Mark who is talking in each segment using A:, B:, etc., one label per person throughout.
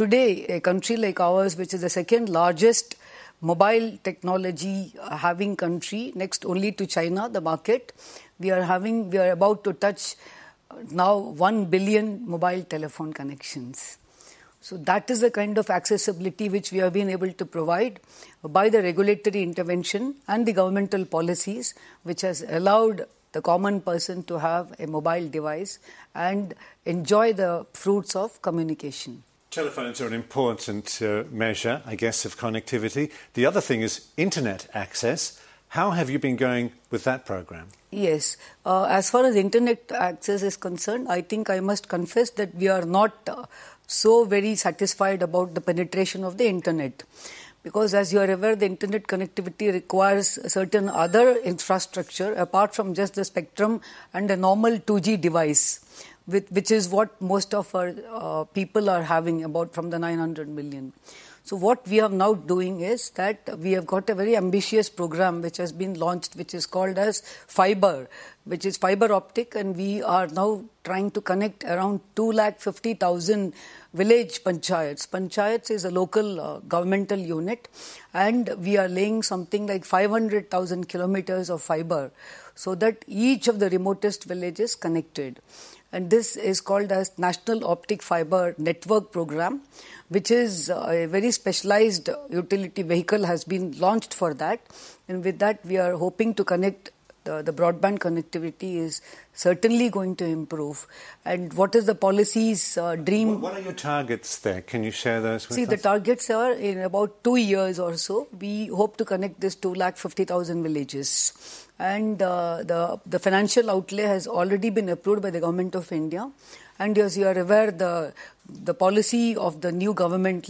A: today, a country like ours, which is the second largest mobile technology having country, next only to China, the market, we are about to touch now 1 billion mobile telephone connections. So that is the kind of accessibility which we have been able to provide by the regulatory intervention and the governmental policies, which has allowed the common person to have a mobile device and enjoy the fruits of communication.
B: Telephones are an important measure, I guess, of connectivity. The other thing is internet access. How have you been going with that program?
A: Yes. As far as internet access is concerned, I think I must confess that we are not so very satisfied about the penetration of the internet. Because as you are aware, the internet connectivity requires certain other infrastructure apart from just the spectrum and a normal 2G device, which is what most of our people are having, about from the 900 million. So what we are now doing is that we have got a very ambitious program which has been launched, which is called as Fiber, which is fiber optic, and we are now trying to connect around 250,000 village panchayats. Panchayats is a local governmental unit, and we are laying something like 500,000 kilometers of fiber so that each of the remotest villages connected. And this is called as National Optic Fiber Network Program, which is a very specialized utility vehicle has been launched for that. And with that, we are hoping to connect. The broadband connectivity is certainly going to improve. And what is the policy's dream?
B: What are your targets there? Can you share those with us?
A: See, the targets are in about 2 years or so. We hope to connect this 250,000 villages. And the financial outlay has already been approved by the Government of India. And as you are aware, the policy of the new government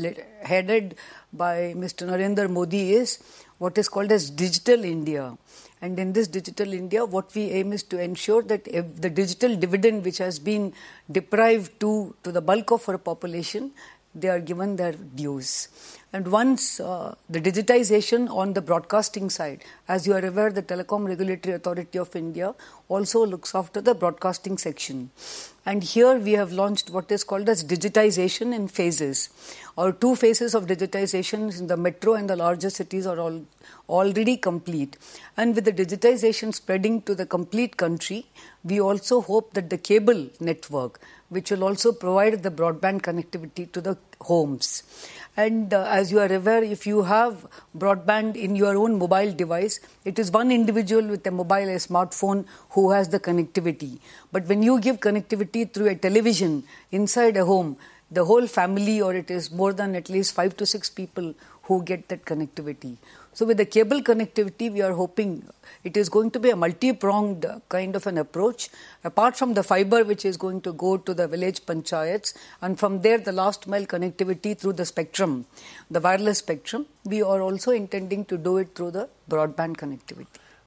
A: headed by Mr. Narendra Modi is what is called as Digital India. And in this Digital India, what we aim is to ensure that if the digital dividend which has been deprived to the bulk of our population, they are given their dues. And once the digitization on the broadcasting side, as you are aware, the Telecom Regulatory Authority of India also looks after the broadcasting section. And here we have launched what is called as digitization in phases. Our 2 phases of digitization in the metro and the larger cities are already complete. And with the digitization spreading to the complete country, we also hope that the cable network, which will also provide the broadband connectivity to the homes. And as you are aware, if you have broadband in your own mobile device, it is one individual with a mobile, a smartphone, who has the connectivity. But when you give connectivity through a television inside a home, the whole family, or it is more than at least 5 to 6 people who get that connectivity. So with the cable connectivity, we are hoping it is going to be a multi-pronged kind of an approach. Apart from the fiber, which is going to go to the village panchayats, and from there the last mile connectivity through the spectrum, the wireless spectrum, we are also intending to do it through the broadband connectivity.